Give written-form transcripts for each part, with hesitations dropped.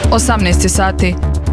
18 sati.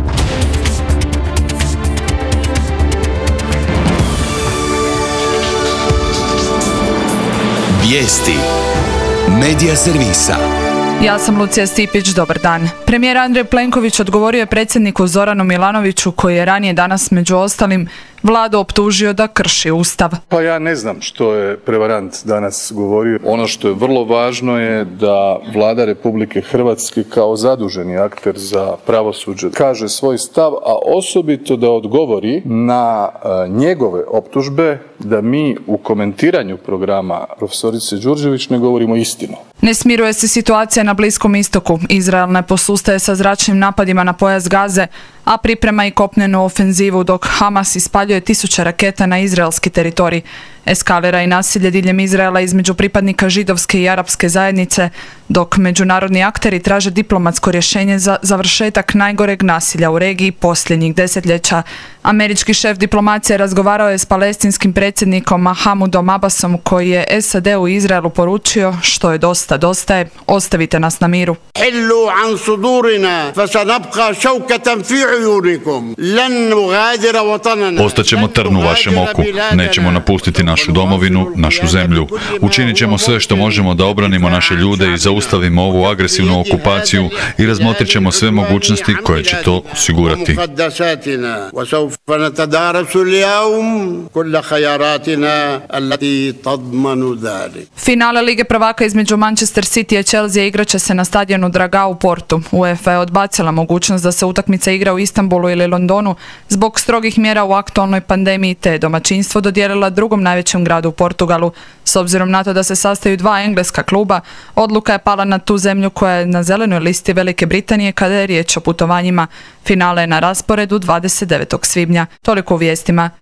Vijesti Medija servisa. Ja sam Lucija Stipić, dobar dan. Premijer Andrej Plenković odgovorio je predsjedniku Zoranu Milanoviću, koji je ranije danas među ostalim Vladu optužio da krši Ustav. Pa ja ne znam što je prevarant danas govorio. Ono što je vrlo važno je da Vlada Republike Hrvatske kao zaduženi akter za pravosuđe kaže svoj stav, a osobito da odgovori na njegove optužbe da mi u komentiranju programa profesorice Đurđević ne govorimo istinu. Ne smiruje se situacija na Bliskom istoku. Izrael ne posustaje sa zračnim napadima na pojas Gaze, a priprema i kopnenu ofenzivu dok Hamas ispaljuje 1000 raketa na izraelski teritorij. Eskalira i nasilje diljem Izraela između pripadnika židovske i arapske zajednice, dok međunarodni akteri traže diplomatsko rješenje za završetak najgoreg nasilja u regiji posljednjih desetljeća. Američki šef diplomacije razgovarao je s palestinskim predsjednikom Mahmudom Abbasom, koji je SAD-u i Izraelu poručio: što je dosta, dosta je, ostavite nas na miru. Ostaćemo trn u vašem oku, nećemo napustiti našu domovinu, našu zemlju. Učinit ćemo sve što možemo da obranimo naše ljude i zaustavimo ovu agresivnu okupaciju i razmotrit ćemo sve mogućnosti koje će to osigurati. Finale Lige prvaka između Manchester City i Chelsea igraće se na stadionu Dragao u Portu. UEFA je odbacila mogućnost da se utakmica igra u Istanbulu ili Londonu zbog strogih mjera u aktualnoj pandemiji, te domaćinstvo dodijelila drugom najvećem gradu u Portugalu. S obzirom na to da se sastaju dva engleska kluba, odluka je pala na tu zemlju koja je na zelenoj listi Velike Britanije kada je riječ o putovanjima. Finale je na rasporedu 29. svibnja. Toliko u vijestima.